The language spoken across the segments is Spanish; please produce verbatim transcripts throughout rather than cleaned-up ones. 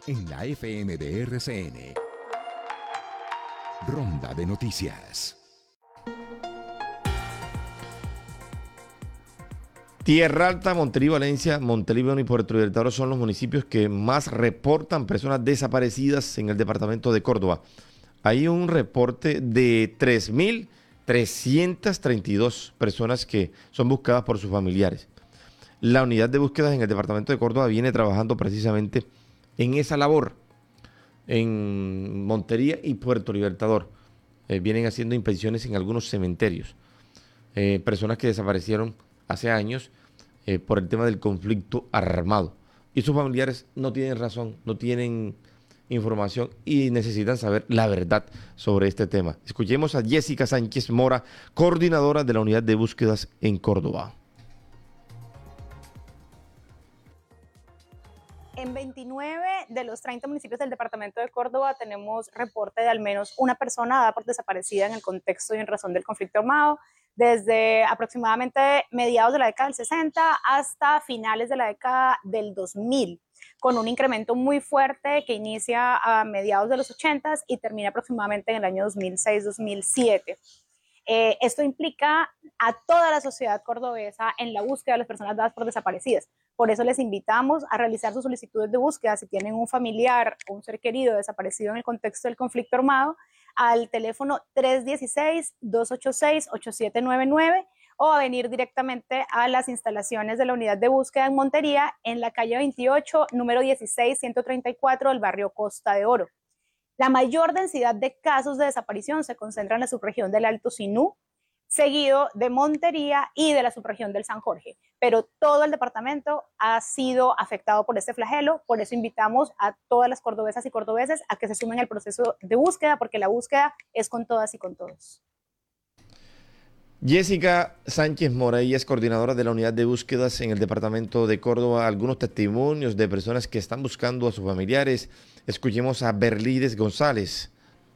en la F M de R C N. Ronda de Noticias. Tierra Alta, Montería, Valencia, Montelíbano y Puerto Libertador son los municipios que más reportan personas desaparecidas en el departamento de Córdoba. Hay un reporte de tres mil trescientas treinta y dos personas que son buscadas por sus familiares. La unidad de búsquedas en el departamento de Córdoba viene trabajando precisamente en esa labor en Montería y Puerto Libertador. Eh, vienen haciendo inspecciones en algunos cementerios. Eh, personas que desaparecieron hace años eh, por el tema del conflicto armado. Y sus familiares no tienen razón, no tienen información y necesitan saber la verdad sobre este tema. Escuchemos a Jessica Sánchez Mora, coordinadora de la unidad de búsquedas en Córdoba. En veintinueve de los treinta municipios del departamento de Córdoba tenemos reporte de al menos una persona dada por desaparecida en el contexto y en razón del conflicto armado, desde aproximadamente mediados de la década del sesenta hasta finales de la década del dos mil, con un incremento muy fuerte que inicia a mediados de los ochenta y termina aproximadamente en el año dos mil seis dos mil siete. Eh, esto implica a toda la sociedad cordobesa en la búsqueda de las personas dadas por desaparecidas. Por eso les invitamos a realizar sus solicitudes de búsqueda si tienen un familiar o un ser querido desaparecido en el contexto del conflicto armado, al teléfono tres uno seis, dos ocho seis, ocho siete nueve nueve o a venir directamente a las instalaciones de la unidad de búsqueda en Montería, en la calle veintiocho, número dieciséis ciento treinta y cuatro del barrio Costa de Oro. La mayor densidad de casos de desaparición se concentra en la subregión del Alto Sinú, seguido de Montería y de la subregión del San Jorge. Pero todo el departamento ha sido afectado por este flagelo, por eso invitamos a todas las cordobesas y cordobeses a que se sumen al proceso de búsqueda, porque la búsqueda es con todas y con todos. Jessica Sánchez Mora, ella es coordinadora de la unidad de búsquedas en el departamento de Córdoba. Algunos testimonios de personas que están buscando a sus familiares. Escuchemos a Berlides González.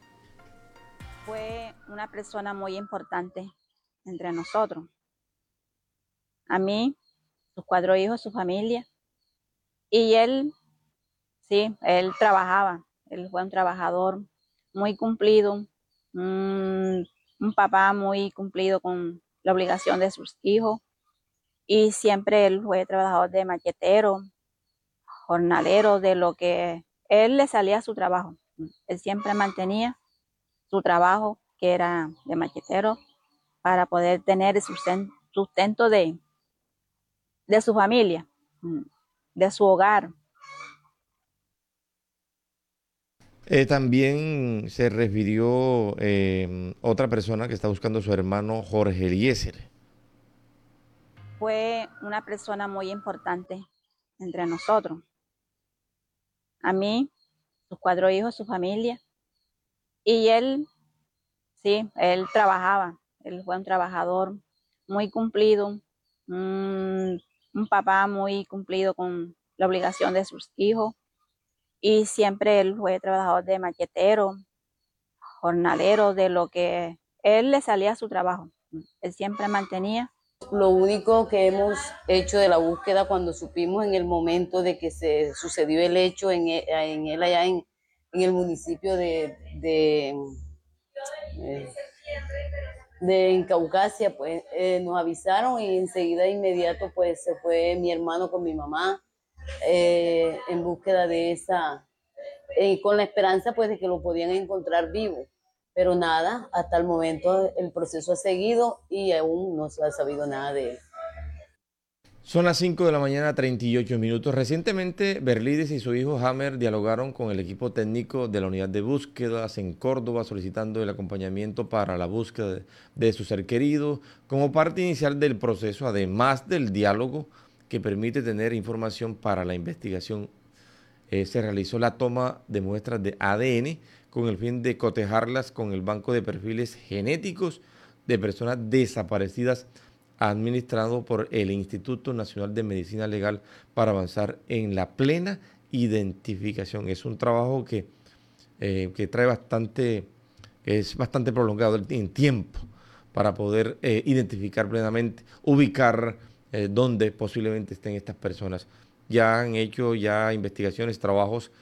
Fue una persona muy importante entre nosotros. A mí, sus cuatro hijos, su familia. Y él, sí, él trabajaba. Él fue un trabajador muy cumplido, un, un papá muy cumplido con la obligación de sus hijos. Y siempre él fue trabajador de machetero, jornalero, de lo que él le salía a su trabajo. Él siempre mantenía su trabajo, que era de machetero, para poder tener el sustento de, de su familia, de su hogar. Eh, también se refirió eh, otra persona que está buscando a su hermano Jorge Eliezer. Fue una persona muy importante entre nosotros. A mí, sus cuatro hijos, su familia. Y él, sí, él trabajaba. Él fue un trabajador muy cumplido, un, un papá muy cumplido con la obligación de sus hijos. Y siempre él fue trabajador de machetero, jornalero, de lo que él le salía a su trabajo. Él siempre mantenía. Lo único que hemos hecho de la búsqueda cuando supimos en el momento de que se sucedió el hecho en él, en él allá en, en el municipio de, de, de, de en Caucasia, pues eh, nos avisaron y enseguida inmediato pues se fue mi hermano con mi mamá eh, en búsqueda de esa, eh, con la esperanza pues de que lo podían encontrar vivo. Pero nada, hasta el momento el proceso ha seguido y aún no se ha sabido nada de él. Son las cinco de la mañana, treinta y ocho minutos. Recientemente, Berlides y su hijo Hammer dialogaron con el equipo técnico de la unidad de búsquedas en Córdoba, solicitando el acompañamiento para la búsqueda de, de su ser querido, como parte inicial del proceso, además del diálogo que permite tener información para la investigación. Eh, se realizó la toma de muestras de A D N con el fin de cotejarlas con el banco de perfiles genéticos de personas desaparecidas administrado por el Instituto Nacional de Medicina Legal para avanzar en la plena identificación. Es un trabajo que, eh, que trae bastante, es bastante prolongado en tiempo para poder eh, identificar plenamente, ubicar eh, dónde posiblemente estén estas personas. Ya han hecho ya investigaciones, trabajos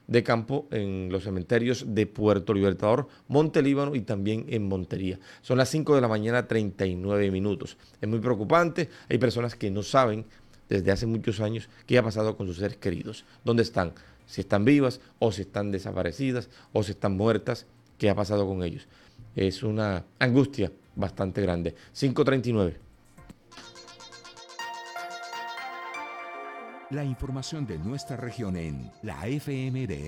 de campo en los cementerios de Puerto Libertador, Monte Líbano y también en Montería. Son las cinco de la mañana, treinta y nueve minutos. Es muy preocupante. Hay personas que no saben desde hace muchos años qué ha pasado con sus seres queridos, dónde están, si están vivas o si están desaparecidas o si están muertas, qué ha pasado con ellos. Es una angustia bastante grande. cinco treinta y nueve. La información de nuestra región en la F M de